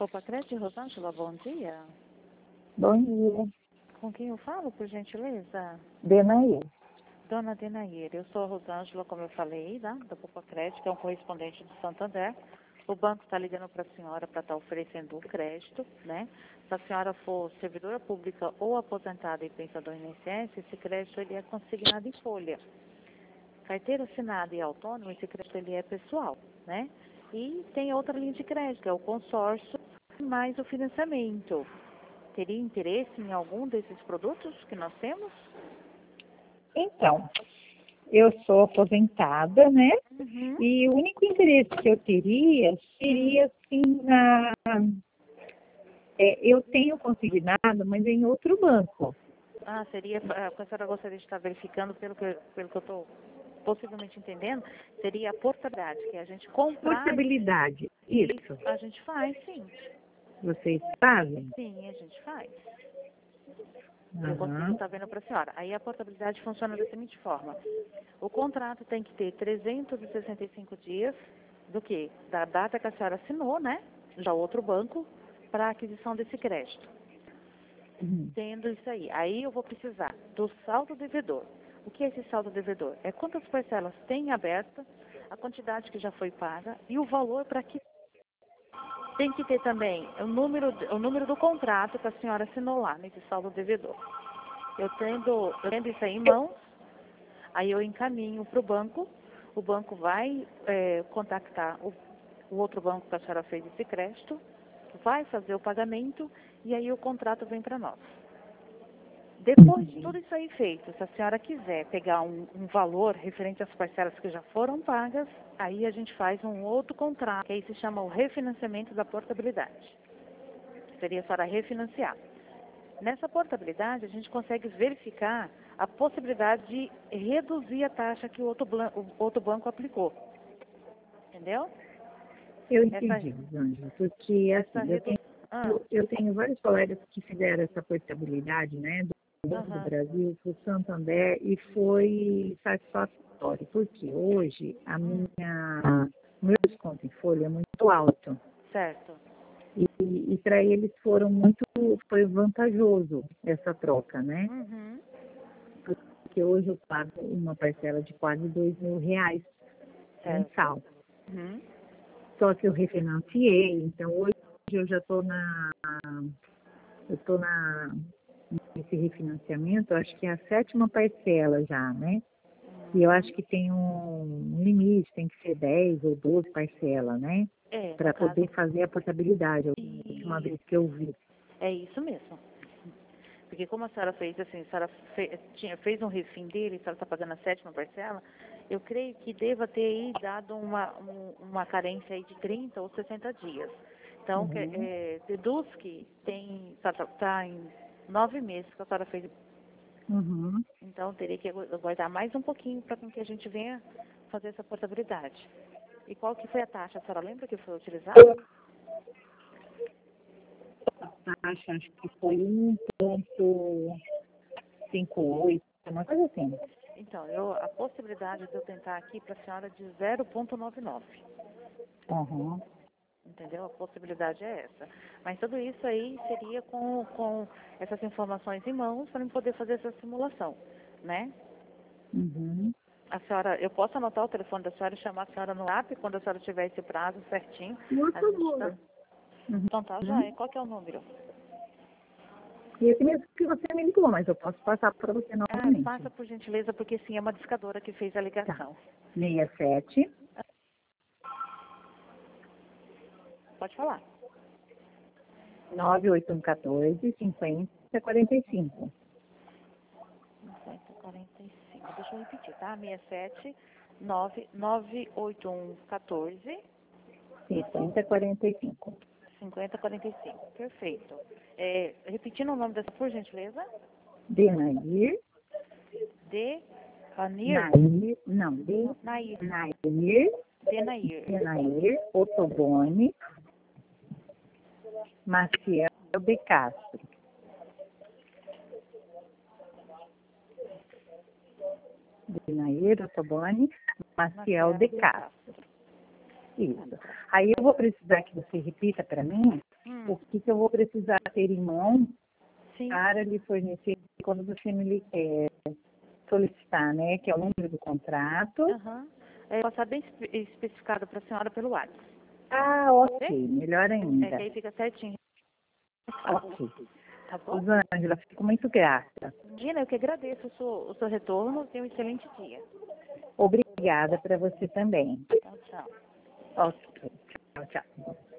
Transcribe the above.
Popacred Rosângela, bom dia. Bom dia. Com quem eu falo, por gentileza? Denair. Dona Denair, eu sou a Rosângela, como eu falei, da Popacred, que é um correspondente do Santander. O banco está ligando para a senhora para estar oferecendo o crédito, né? Se a senhora for servidora pública ou aposentada e pensador em INSS, esse crédito ele é consignado em folha. Carteira assinada e autônoma, esse crédito ele é pessoal, né? E tem outra linha de crédito, que é o consórcio mais o financiamento. Teria interesse em algum desses produtos que nós temos? Então, eu sou aposentada, né? Uhum. E o único interesse que eu teria seria, assim, eu tenho consignado, mas em outro banco. Ah, seria, a senhora gostaria de estar verificando, pelo que eu estou possivelmente entendendo, seria a portabilidade, que é a gente comprar... Portabilidade, isso. A gente faz, sim. Vocês fazem? Sim, a gente faz. Eu consigo Aham. estar vendo para a senhora. Aí a portabilidade funciona da seguinte forma. O contrato tem que ter 365 dias do quê? Da data que a senhora assinou, né? Já outro banco, para a aquisição desse crédito. Uhum. Tendo isso aí. Aí eu vou precisar do saldo devedor. O que é esse saldo devedor? É quantas parcelas tem aberta, a quantidade que já foi paga e o valor para que... Tem que ter também o número do contrato que a senhora assinou lá, nesse saldo devedor. Eu tendo isso aí em mãos, aí eu encaminho para o banco vai contactar o outro banco que a senhora fez esse crédito, vai fazer o pagamento e aí o contrato vem para nós. Depois de tudo isso aí feito, se a senhora quiser pegar um valor referente às parcelas que já foram pagas, aí a gente faz um outro contrato, que aí se chama o refinanciamento da portabilidade. Seria a senhora refinanciar. Nessa portabilidade, a gente consegue verificar a possibilidade de reduzir a taxa que o outro banco aplicou. Entendeu? Eu entendi, Rosângela, porque assim, eu tenho vários colegas que fizeram essa portabilidade, né, do Banco do Brasil para o Santander e foi satisfatório, porque hoje o meu desconto em folha é muito alto. Certo. E para eles foi vantajoso essa troca, né? Uhum. Porque hoje eu pago uma parcela de quase R$ 2.000 mensal. Uhum. Só que eu refinanciei, então hoje eu já estou nesse refinanciamento, acho que é a 7ª parcela já, né? E eu acho que tem um limite, tem que ser 10 ou 12 parcelas, né? Para poder fazer a portabilidade, a última vez que eu vi. É isso mesmo. Porque como a senhora fez assim, a senhora fez um refim dele, a senhora está pagando a 7ª parcela, eu creio que deva ter aí dado uma carência aí de 30 ou 60 dias. Então, deduz que está em 9 meses que a senhora fez. Uhum. Então, teria que aguardar mais um pouquinho para que a gente venha fazer essa portabilidade. E qual que foi a taxa? A senhora lembra que foi utilizada? A taxa, acho que foi 1,58, uma coisa assim. Então, a possibilidade de eu tentar aqui para a senhora de 0,99. Uhum. Entendeu? A possibilidade é essa. Mas tudo isso aí seria com essas informações em mãos para eu poder fazer essa simulação, né? Uhum. A senhora, eu posso anotar o telefone da senhora e chamar a senhora no app quando a senhora tiver esse prazo certinho. Por favor. Então tá, joia. Qual que é o número? E esse mesmo que você me ligou, mas eu posso passar para você novamente. Passa por gentileza, porque sim, é uma discadora que fez a ligação. 67. Pode falar. 98114 5045. 5045. Deixa eu repetir, tá? 67 99114 5045. 5045. Perfeito. Repetindo o nome dessa, por gentileza. Denair. Nair. Denair Ottoboni Maciel de Castro. Denair Ottoboni Maciel de Castro. Isso. Aí eu vou precisar que você repita para mim o que eu vou precisar ter em mão Sim. para lhe fornecer quando você me solicitar, né? Que é o número do contrato. É passar bem especificado para a senhora pelo WhatsApp. Ah, ok. Melhor ainda. Que aí fica certinho. Ok. Tá bom? Rosângela, fico muito grata. Dina, eu que agradeço o seu retorno. Tenha um excelente dia. Obrigada para você também. Tchau, tchau. Ok. Tchau, tchau.